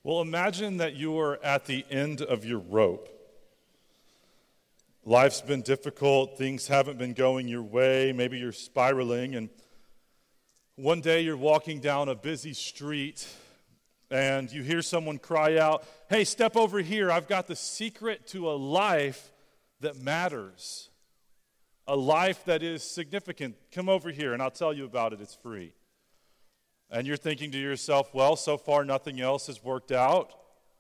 Well, imagine that you are at the end of your rope. Life's been difficult, things haven't been going your way, maybe you're spiraling, and one day you're walking down a busy street and you hear someone cry out, "Hey, step over here, I've got the secret to a life that matters, a life that is significant. Come over here and I'll tell you about it, it's free." And you're thinking to yourself, well, so far nothing else has worked out.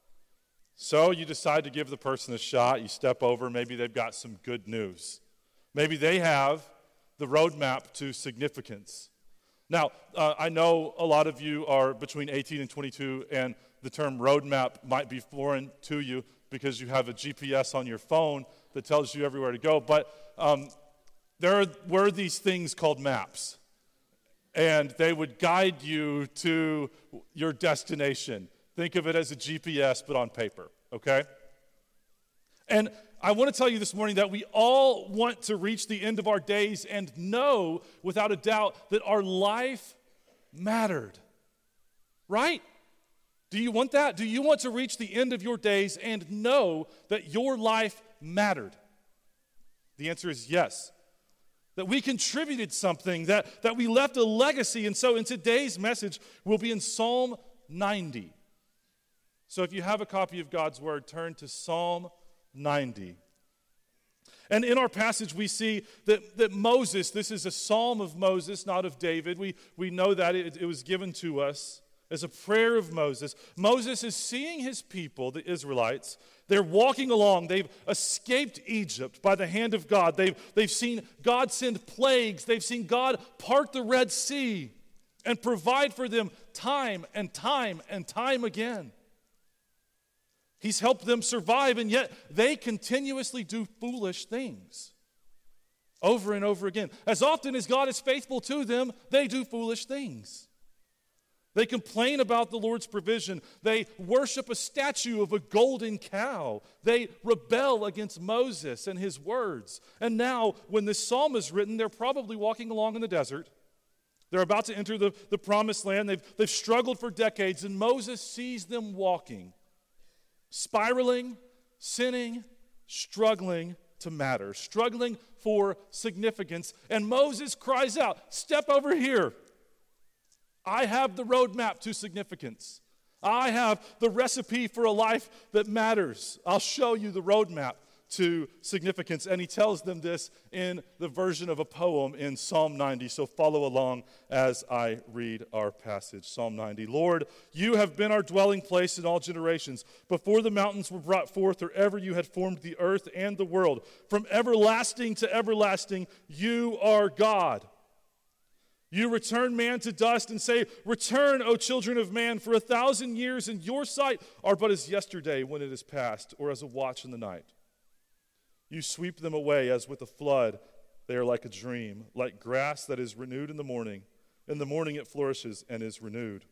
So you decide to give the person a shot. You step over, maybe they've got some good news. Maybe they have the roadmap to significance. Now, I know a lot of you are between 18 and 22, and the term roadmap might be foreign to you because you have a GPS on your phone that tells you everywhere to go. But there were these things called maps. And they would guide you to your destination. Think of it as a GPS, but on paper, okay? And I want to tell you this morning that we all want to reach the end of our days and know without a doubt that our life mattered, right? Do you want that? Do you want to reach the end of your days and know that your life mattered? The answer is yes. That we contributed something, that we left a legacy. And so in today's message, we'll be in Psalm 90. So if you have a copy of God's Word, turn to Psalm 90. And in our passage, we see that Moses, this is a psalm of Moses, not of David. We know that it was given to us as a prayer of Moses. Moses is seeing his people, the Israelites. They're walking along. They've escaped Egypt by the hand of God. They've seen God send plagues. They've seen God part the Red Sea and provide for them time and time and time again. He's helped them survive, and yet they continuously do foolish things over and over again. As often as God is faithful to them, they do foolish things. They complain about the Lord's provision. They worship a statue of a golden cow. They rebel against Moses and his words. And now, when this psalm is written, they're probably walking along in the desert. They're about to enter the promised land. They've struggled for decades, and Moses sees them walking, spiraling, sinning, struggling to matter, struggling for significance. And Moses cries out, "Step over here. I have the roadmap to significance. I have the recipe for a life that matters. I'll show you the roadmap to significance." And he tells them this in the version of a poem in Psalm 90. So follow along as I read our passage. Psalm 90. "Lord, you have been our dwelling place in all generations. Before the mountains were brought forth, or ever you had formed the earth and the world. From everlasting to everlasting, you are God. You return man to dust and say, 'Return, O children of man, for 1,000 years in your sight are but as yesterday when it is past, or as a watch in the night.' You sweep them away as with a flood. They are like a dream, like grass that is renewed in the morning. In the morning it flourishes and is renewed.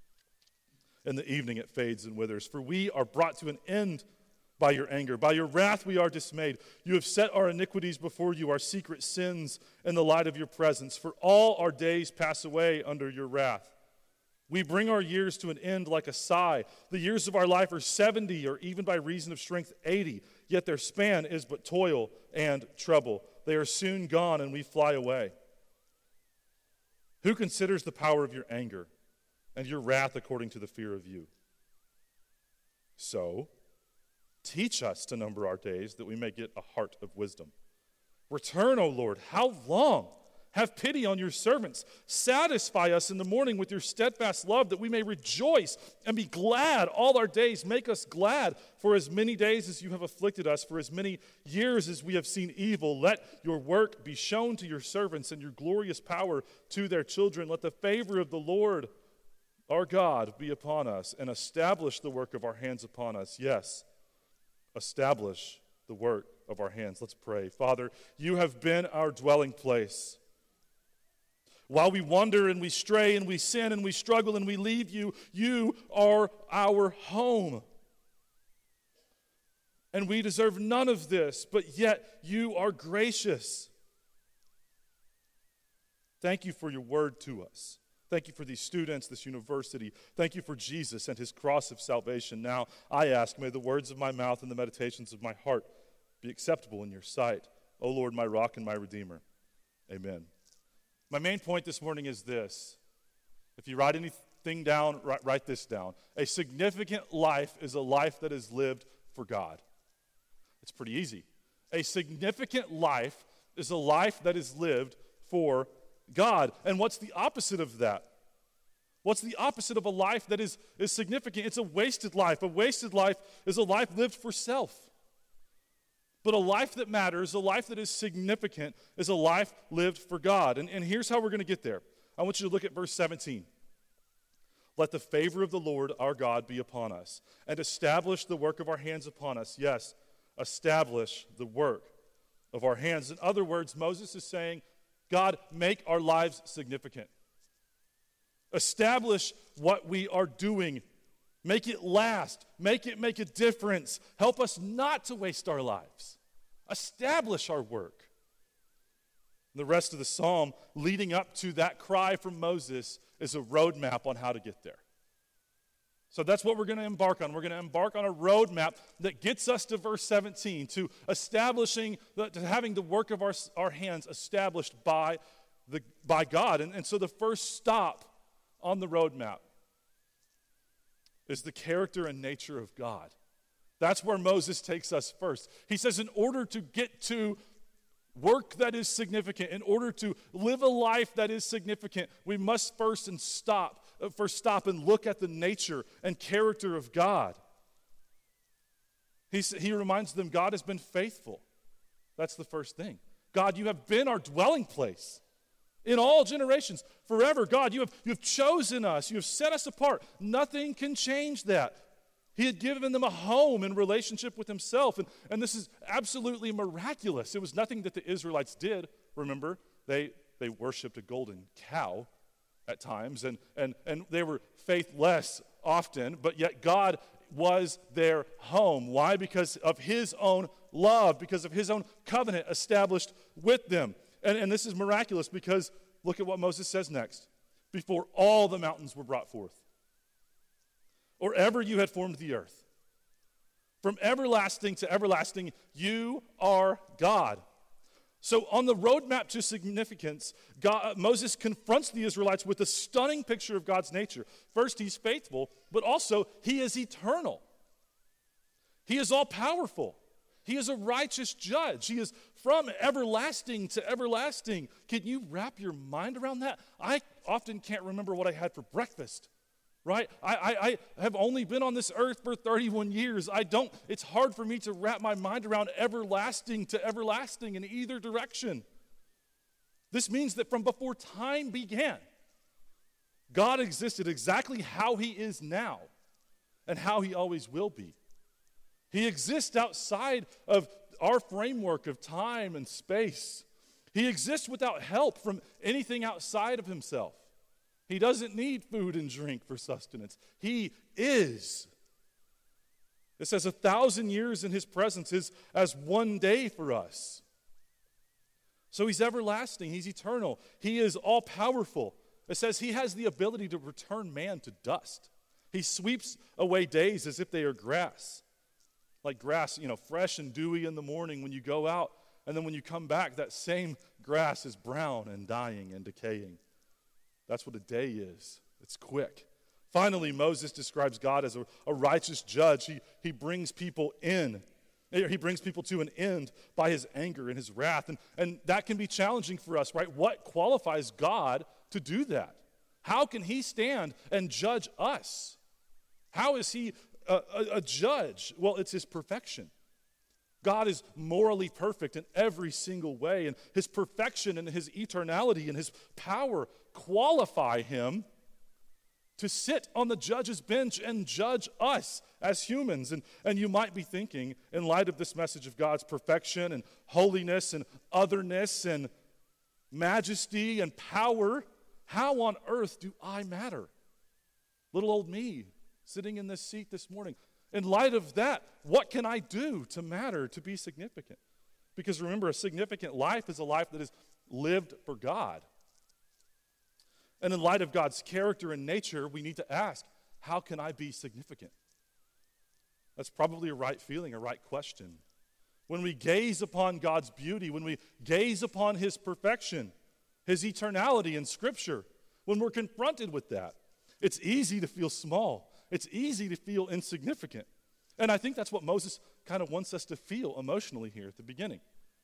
In the evening it fades and withers. For we are brought to an end by your anger. By your wrath we are dismayed. You have set our iniquities before you, our secret sins in the light of your presence. For all our days pass away under your wrath. We bring our years to an end like a sigh. The years of our life are 70, or even by reason of strength 80. Yet their span is but toil and trouble. They are soon gone and we fly away. Who considers the power of your anger and your wrath according to the fear of you? So teach us to number our days, that we may get a heart of wisdom. Return, O Lord, how long? Have pity on your servants. Satisfy us in the morning with your steadfast love, that we may rejoice and be glad all our days. Make us glad for as many days as you have afflicted us, for as many years as we have seen evil. Let your work be shown to your servants, and your glorious power to their children. Let the favor of the Lord our God be upon us, and establish the work of our hands upon us." Yes, establish the work of our hands. Let's pray. Father, you have been our dwelling place. While we wander and we stray and we sin and we struggle and we leave you, you are our home. And we deserve none of this, but yet you are gracious. Thank you for your word to us. Thank you for these students, this university. Thank you for Jesus and his cross of salvation. Now I ask, may the words of my mouth and the meditations of my heart be acceptable in your sight, O Lord, my rock and my redeemer. Amen. My main point this morning is this. If you write anything down, write this down. A significant life is a life that is lived for God. It's pretty easy. A significant life is a life that is lived for God. And what's the opposite of that? What's the opposite of a life that is significant? It's a wasted life. A wasted life is a life lived for self. But a life that matters, a life that is significant, is a life lived for God. And here's how we're going to get there. I want you to look at verse 17. Let the favor of the Lord our God be upon us, and establish the work of our hands upon us. Yes, establish the work of our hands. In other words, Moses is saying, God, make our lives significant. Establish what we are doing. Make it last. Make it make a difference. Help us not to waste our lives. Establish our work. The rest of the psalm leading up to that cry from Moses is a roadmap on how to get there. So that's what we're going to embark on. We're going to embark on a roadmap that gets us to verse 17, to establishing, to having the work of our hands established by God. And so the first stop on the roadmap is the character and nature of God. That's where Moses takes us first. He says, in order to get to work that is significant, in order to live a life that is significant, we must first stop and look at the nature and character of God. He reminds them, God has been faithful. That's the first thing. God, you have been our dwelling place in all generations, forever. God, you have chosen us. You have set us apart. Nothing can change that. He had given them a home in relationship with himself, and this is absolutely miraculous. It was nothing that the Israelites did. Remember, they worshipped a golden cow at times, and they were faithless often, but yet God was their home. Why? Because of his own love, because of his own covenant established with them. And this is miraculous because look at what Moses says next. Before all the mountains were brought forth, or ever you had formed the earth, from everlasting to everlasting, you are God. So on the roadmap to significance, Moses confronts the Israelites with a stunning picture of God's nature. First, he's faithful, but also he is eternal. He is all-powerful. He is a righteous judge. He is from everlasting to everlasting. Can you wrap your mind around that? I often can't remember what I had for breakfast, right? I have only been on this earth for 31 years. It's hard for me to wrap my mind around everlasting to everlasting in either direction. This means that from before time began, God existed exactly how he is now and how he always will be. He exists outside of our framework of time and space. He exists without help from anything outside of himself. He doesn't need food and drink for sustenance. He is. It says 1,000 years in his presence is as one day for us. So he's everlasting. He's eternal. He is all-powerful. It says he has the ability to return man to dust. He sweeps away days as if they are grass. Like grass, fresh and dewy in the morning when you go out, and then when you come back, that same grass is brown and dying and decaying. That's what a day is. It's quick. Finally, Moses describes God as a righteous judge. He brings people in. He brings people to an end by his anger and his wrath. And that can be challenging for us, right? What qualifies God to do that? How can he stand and judge us? How is he a judge? Well, it's his perfection. God is morally perfect in every single way, and his perfection and his eternality and his power qualify him to sit on the judge's bench and judge us as humans. And you might be thinking, in light of this message of God's perfection and holiness and otherness and majesty and power, how on earth do I matter? Little old me sitting in this seat this morning. In light of that, what can I do to matter, to be significant? Because remember, a significant life is a life that is lived for God. And in light of God's character and nature, we need to ask, how can I be significant? That's probably a right feeling, a right question. When we gaze upon God's beauty, when we gaze upon his perfection, his eternality in Scripture, when we're confronted with that, it's easy to feel small. It's easy to feel insignificant. And I think that's what Moses kind of wants us to feel emotionally here at the beginning.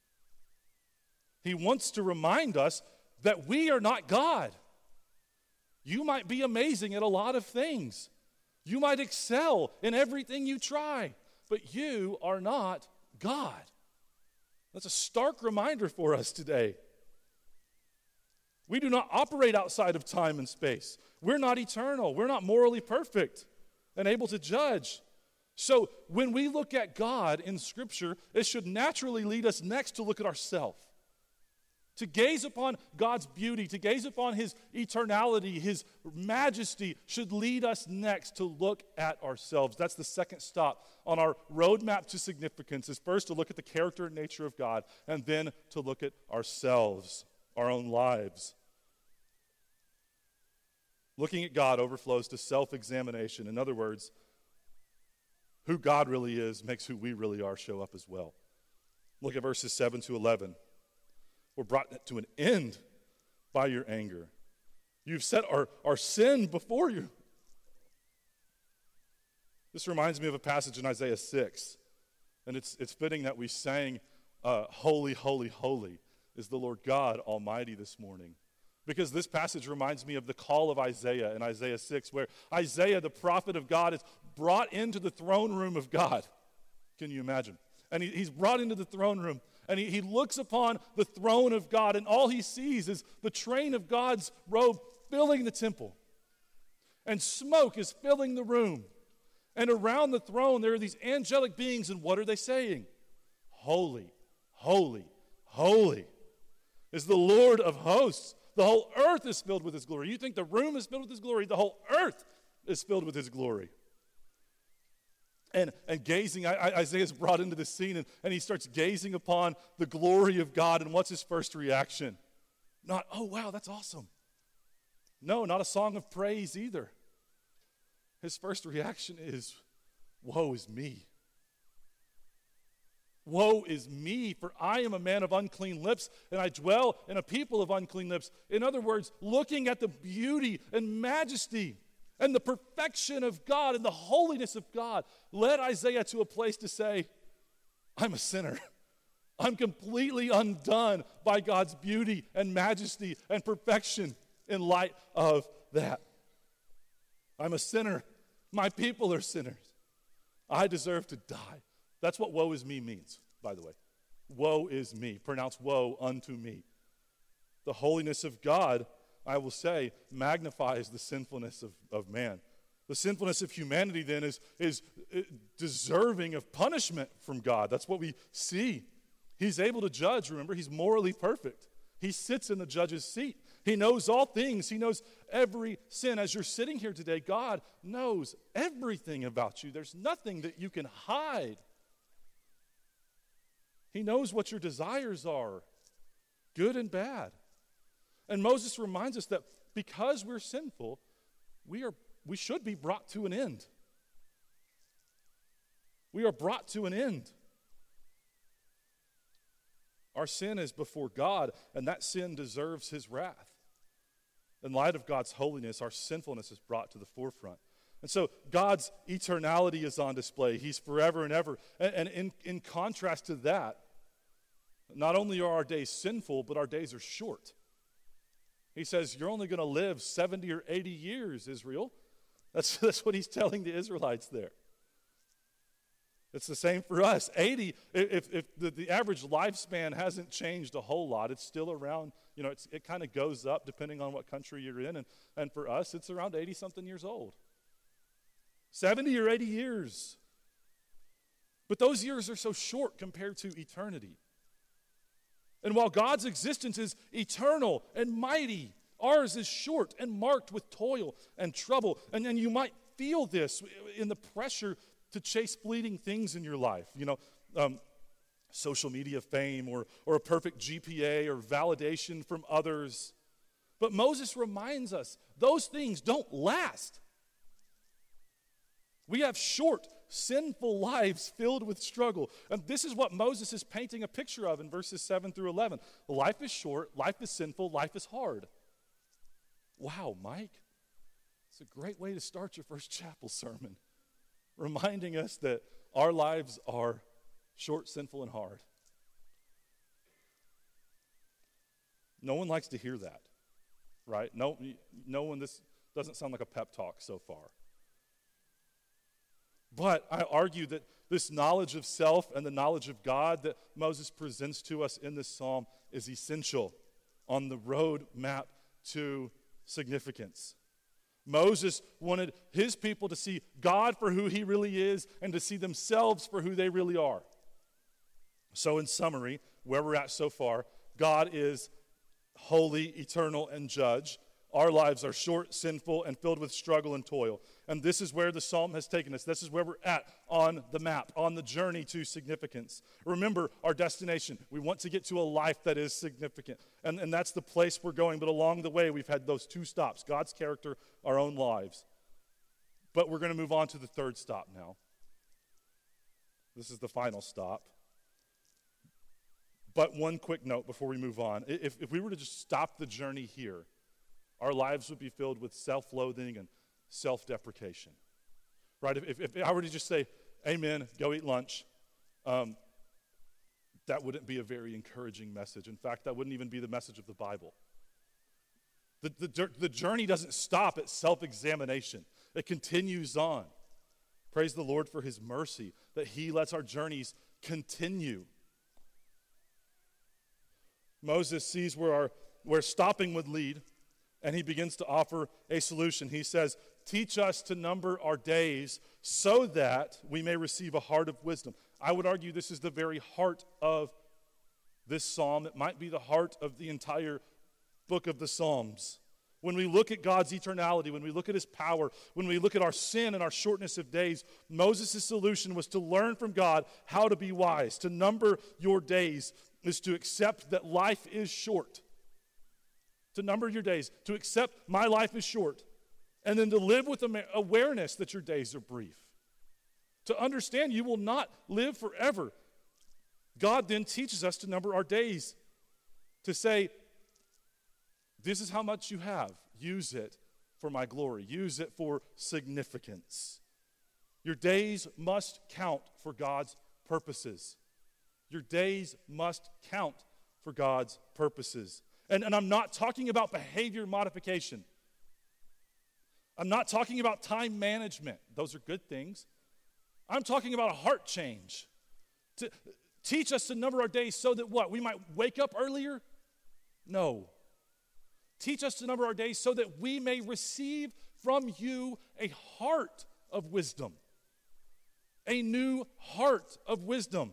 He wants to remind us that we are not God. You might be amazing at a lot of things. You might excel in everything you try, but you are not God. That's a stark reminder for us today. We do not operate outside of time and space. We're not eternal. We're not morally perfect and able to judge. So when we look at God in Scripture, it should naturally lead us next to look at ourselves. To gaze upon God's beauty, to gaze upon his eternality, his majesty, should lead us next to look at ourselves. That's the second stop on our roadmap to significance, is first to look at the character and nature of God, and then to look at ourselves, our own lives. Looking at God overflows to self-examination. In other words, who God really is makes who we really are show up as well. Look at verses 7 to 11. We're brought to an end by your anger. You've set our sin before you. This reminds me of a passage in Isaiah 6. And it's fitting that we sang, Holy, Holy, Holy is the Lord God Almighty this morning. Because this passage reminds me of the call of Isaiah in Isaiah 6, where Isaiah, the prophet of God, is brought into the throne room of God. Can you imagine? And he's brought into the throne room. And he looks upon the throne of God, and all he sees is the train of God's robe filling the temple. And smoke is filling the room. And around the throne, there are these angelic beings, and what are they saying? Holy, holy, holy is the Lord of hosts. The whole earth is filled with his glory. You think the room is filled with his glory? The whole earth is filled with his glory. And gazing, Isaiah's brought into this scene, and he starts gazing upon the glory of God, and what's his first reaction? Not, oh, wow, that's awesome. No, not a song of praise either. His first reaction is, woe is me. Woe is me, for I am a man of unclean lips, and I dwell in a people of unclean lips. In other words, looking at the beauty and majesty and the perfection of God and the holiness of God led Isaiah to a place to say, I'm a sinner. I'm completely undone by God's beauty and majesty and perfection in light of that. I'm a sinner. My people are sinners. I deserve to die. That's what woe is me means, by the way. Woe is me. Pronounce woe unto me. The holiness of God, I will say, magnifies the sinfulness of man. The sinfulness of humanity then is deserving of punishment from God. That's what we see. He's able to judge, remember, he's morally perfect. He sits in the judge's seat. He knows all things. He knows every sin. As you're sitting here today, God knows everything about you. There's nothing that you can hide. He knows what your desires are, good and bad. And Moses reminds us that because we're sinful, we should be brought to an end. We are brought to an end. Our sin is before God, and that sin deserves his wrath. In light of God's holiness, our sinfulness is brought to the forefront. And so God's eternality is on display. He's forever and ever. And in contrast to that, not only are our days sinful, but our days are short. He says, you're only going to live 70 or 80 years, Israel. That's what he's telling the Israelites there. It's the same for us. 80, if the average lifespan hasn't changed a whole lot, it's still around, it kind of goes up depending on what country you're in. And for us, it's around 80-something years old. 70 or 80 years. But those years are so short compared to eternity. And while God's existence is eternal and mighty, ours is short and marked with toil and trouble. And you might feel this in the pressure to chase fleeting things in your life. Social media fame or a perfect GPA or validation from others. But Moses reminds us those things don't last. We have short, sinful lives filled with struggle. And this is what Moses is painting a picture of in verses 7 through 11. Life is short, life is sinful, life is hard. Wow, Mike, it's a great way to start your first chapel sermon, reminding us that our lives are short, sinful, and hard. No one likes to hear that, right? No one, this doesn't sound like a pep talk so far. But I argue that this knowledge of self and the knowledge of God that Moses presents to us in this psalm is essential on the road map to significance. Moses wanted his people to see God for who he really is and to see themselves for who they really are. So in summary, where we're at so far, God is holy, eternal, and judge. Our lives are short, sinful, and filled with struggle and toil. And this is where the psalm has taken us. This is where we're at on the map, on the journey to significance. Remember our destination. We want to get to a life that is significant. And that's the place we're going. But along the way, we've had those two stops, God's character, our own lives. But we're going to move on to the third stop now. This is the final stop. But one quick note before we move on. If we were to just stop the journey here, our lives would be filled with self-loathing and self-deprecation, right? If I were to just say, amen, go eat lunch, that wouldn't be a very encouraging message. In fact, that wouldn't even be the message of the Bible. The journey doesn't stop at self-examination. It continues on. Praise the Lord for his mercy, that he lets our journeys continue. Moses sees where stopping would lead, and he begins to offer a solution. He says, teach us to number our days so that we may receive a heart of wisdom. I would argue this is the very heart of this psalm. It might be the heart of the entire book of the Psalms. When we look at God's eternality, when we look at his power, when we look at our sin and our shortness of days, Moses' solution was to learn from God how to be wise. To number your days is to accept that life is short. To number your days, to accept my life is short, and then to live with awareness that your days are brief. To understand you will not live forever. God then teaches us to number our days, to say, this is how much you have. Use it for my glory. Use it for significance. Your days must count for God's purposes. Your days must count for God's purposes. And I'm not talking about behavior modification. I'm not talking about time management. Those are good things. I'm talking about a heart change. To teach us to number our days so that what? We might wake up earlier? No. Teach us to number our days so that we may receive from you a heart of wisdom. A new heart of wisdom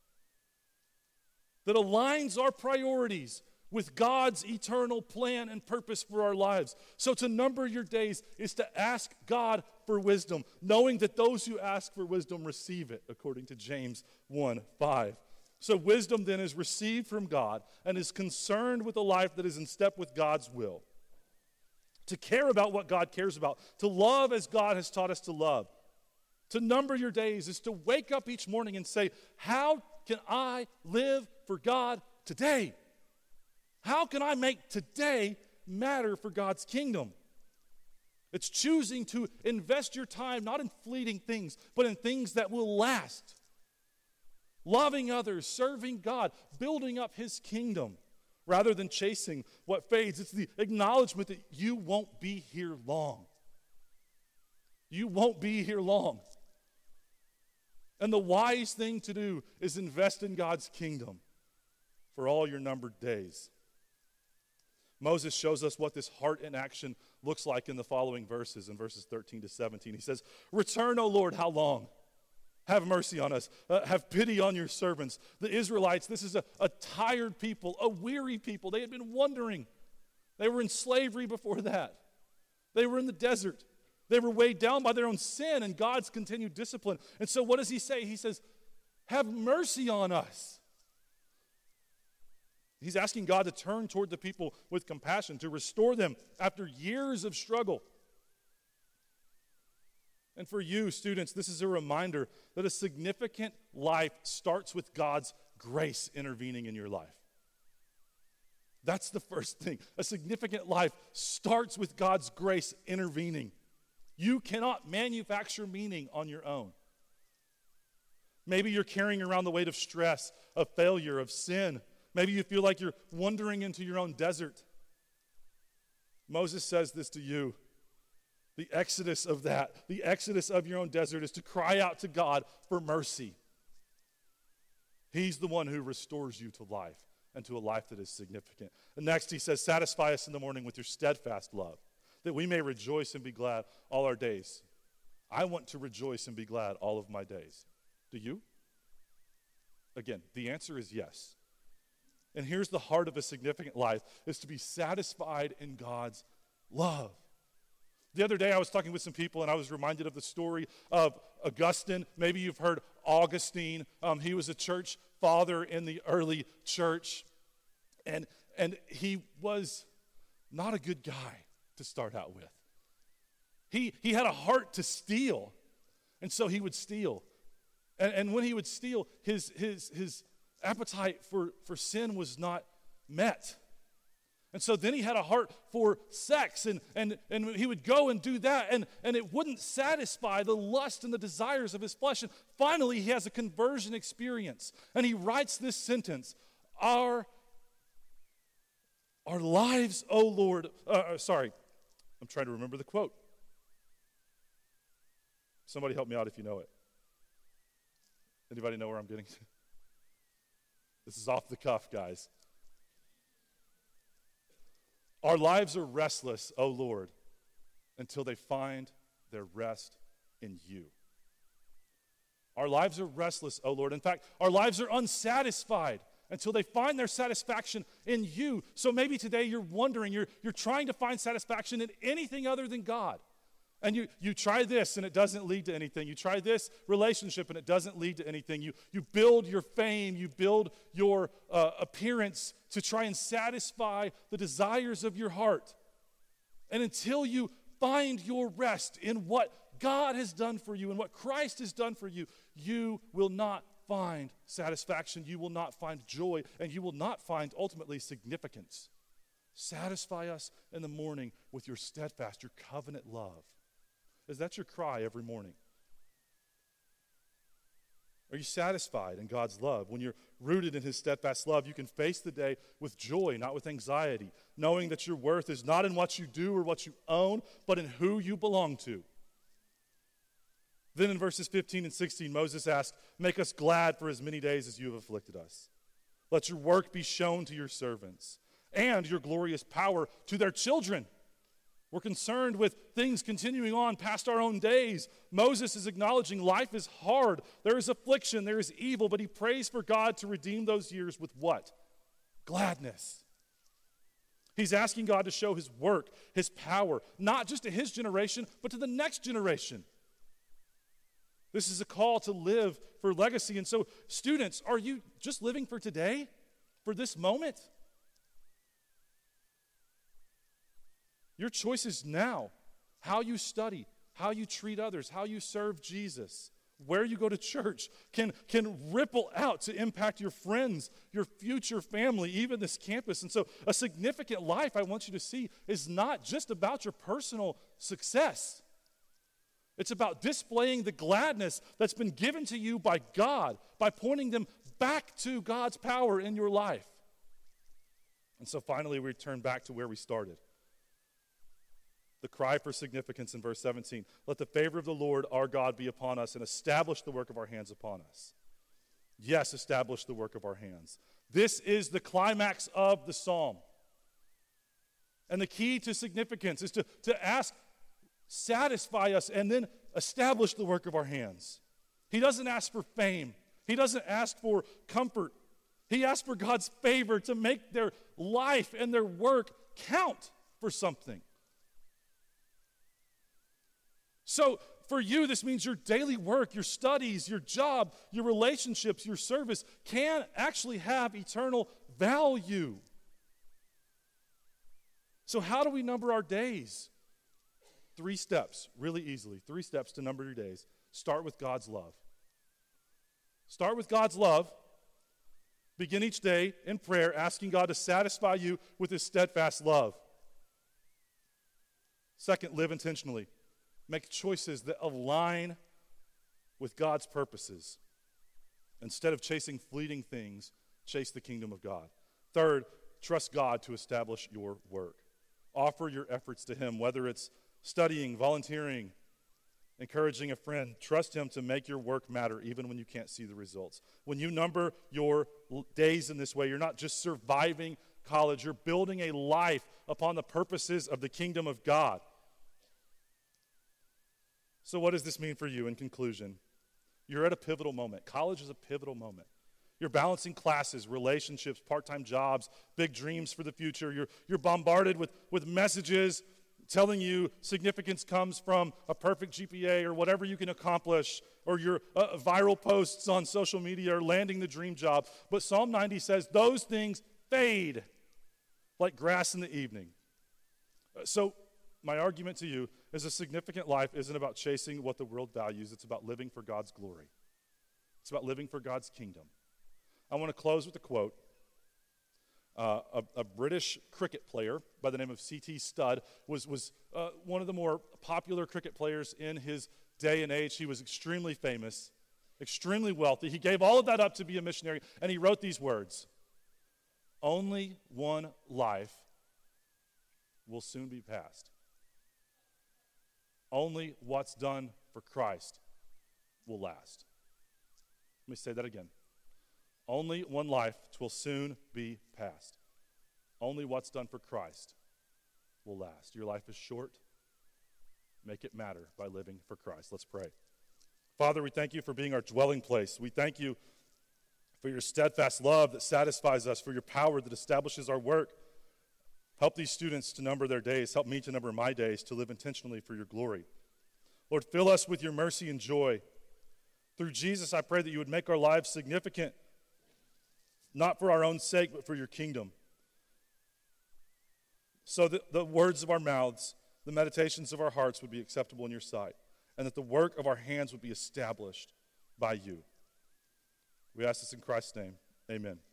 that aligns our priorities with God's eternal plan and purpose for our lives. So to number your days is to ask God for wisdom, knowing that those who ask for wisdom receive it, according to James 1:5. So wisdom then is received from God and is concerned with a life that is in step with God's will. To care about what God cares about, to love as God has taught us to love. To number your days is to wake up each morning and say, how can I live for God today? How can I make today matter for God's kingdom? It's choosing to invest your time not in fleeting things, but in things that will last. Loving others, serving God, building up his kingdom, rather than chasing what fades. It's the acknowledgement that you won't be here long. You won't be here long. And the wise thing to do is invest in God's kingdom for all your numbered days. Moses shows us what this heart in action looks like in the following verses, in verses 13 to 17. He says, return, O Lord, how long? Have mercy on us. Have pity on your servants. The Israelites, this is a tired people, a weary people. They had been wandering. They were in slavery before that. They were in the desert. They were weighed down by their own sin and God's continued discipline. And so what does he say? He says, have mercy on us. He's asking God to turn toward the people with compassion, to restore them after years of struggle. And for you, students, this is a reminder that a significant life starts with God's grace intervening in your life. That's the first thing. A significant life starts with God's grace intervening. You cannot manufacture meaning on your own. Maybe you're carrying around the weight of stress, of failure, of sin. Maybe you feel like you're wandering into your own desert. Moses says this to you. The exodus of that, the exodus of your own desert is to cry out to God for mercy. He's the one who restores you to life and to a life that is significant. And next he says, satisfy us in the morning with your steadfast love, that we may rejoice and be glad all our days. I want to rejoice and be glad all of my days. Do you? Again, the answer is yes. And here's the heart of a significant life, is to be satisfied in God's love. The other day I was talking with some people and I was reminded of the story of Augustine. Maybe you've heard Augustine. He was a church father in the early church. And he was not a good guy to start out with. He had a heart to steal. And so he would steal. And when he would steal, his appetite for sin was not met. And so then he had a heart for sex, and he would go and do that, and it wouldn't satisfy the lust and the desires of his flesh. And finally, he has a conversion experience, and he writes this sentence, Our lives, O Lord, I'm trying to remember the quote. Somebody help me out if you know it. Anybody know where I'm getting to? This is off the cuff, guys. Our lives are restless, O Lord, until they find their rest in you. Our lives are restless, O Lord. In fact, our lives are unsatisfied until they find their satisfaction in you. So maybe today you're wondering, you're trying to find satisfaction in anything other than God. And you try this and it doesn't lead to anything. You try this relationship and it doesn't lead to anything. You build your fame, you build your appearance to try and satisfy the desires of your heart. And until you find your rest in what God has done for you and what Christ has done for you, you will not find satisfaction, you will not find joy, and you will not find ultimately significance. Satisfy us in the morning with your steadfast, your covenant love. Is that your cry every morning? Are you satisfied in God's love? When you're rooted in his steadfast love, you can face the day with joy, not with anxiety, knowing that your worth is not in what you do or what you own, but in who you belong to. Then in verses 15 and 16, Moses asked, make us glad for as many days as you have afflicted us. Let your work be shown to your servants, and your glorious power to their children. We're concerned with things continuing on past our own days. Moses is acknowledging life is hard. There is affliction, there is evil, but he prays for God to redeem those years with what? Gladness. He's asking God to show his work, his power, not just to his generation, but to the next generation. This is a call to live for legacy. And so, students, are you just living for today? For this moment? Your choice is now. How you study, how you treat others, how you serve Jesus, where you go to church can ripple out to impact your friends, your future family, even this campus. And so a significant life, I want you to see, is not just about your personal success. It's about displaying the gladness that's been given to you by God, by pointing them back to God's power in your life. And so finally, we return back to where we started. The cry for significance in verse 17. Let the favor of the Lord our God be upon us and establish the work of our hands upon us. Yes, establish the work of our hands. This is the climax of the psalm. And the key to significance is to ask, satisfy us, and then establish the work of our hands. He doesn't ask for fame. He doesn't ask for comfort. He asks for God's favor to make their life and their work count for something. So for you, this means your daily work, your studies, your job, your relationships, your service can actually have eternal value. So how do we number our days? 3 steps, really easily. 3 steps to number your days. Start with God's love. Start with God's love. Begin each day in prayer, asking God to satisfy you with his steadfast love. Second, live intentionally. Make choices that align with God's purposes. Instead of chasing fleeting things, chase the kingdom of God. Third, trust God to establish your work. Offer your efforts to him, whether it's studying, volunteering, encouraging a friend. Trust him to make your work matter even when you can't see the results. When you number your days in this way, you're not just surviving college, you're building a life upon the purposes of the kingdom of God. So what does this mean for you in conclusion? You're at a pivotal moment. College is a pivotal moment. You're balancing classes, relationships, part-time jobs, big dreams for the future. You're bombarded with messages telling you significance comes from a perfect GPA or whatever you can accomplish, or your viral posts on social media or landing the dream job. But Psalm 90 says those things fade like grass in the evening. So my argument to you is a significant life isn't about chasing what the world values. It's about living for God's glory. It's about living for God's kingdom. I want to close with a quote. A British cricket player by the name of C.T. Studd was one of the more popular cricket players in his day and age. He was extremely famous, extremely wealthy. He gave all of that up to be a missionary, and he wrote these words: "Only one life will soon be past. Only what's done for Christ will last." Let me say that again. Only one life will soon be past. Only what's done for Christ will last. Your life is short. Make it matter by living for Christ. Let's pray. Father, we thank you for being our dwelling place. We thank you for your steadfast love that satisfies us, for your power that establishes our work. Help these students to number their days. Help me to number my days, to live intentionally for your glory. Lord, fill us with your mercy and joy. Through Jesus, I pray that you would make our lives significant, not for our own sake, but for your kingdom. So that the words of our mouths, the meditations of our hearts would be acceptable in your sight, and that the work of our hands would be established by you. We ask this in Christ's name. Amen.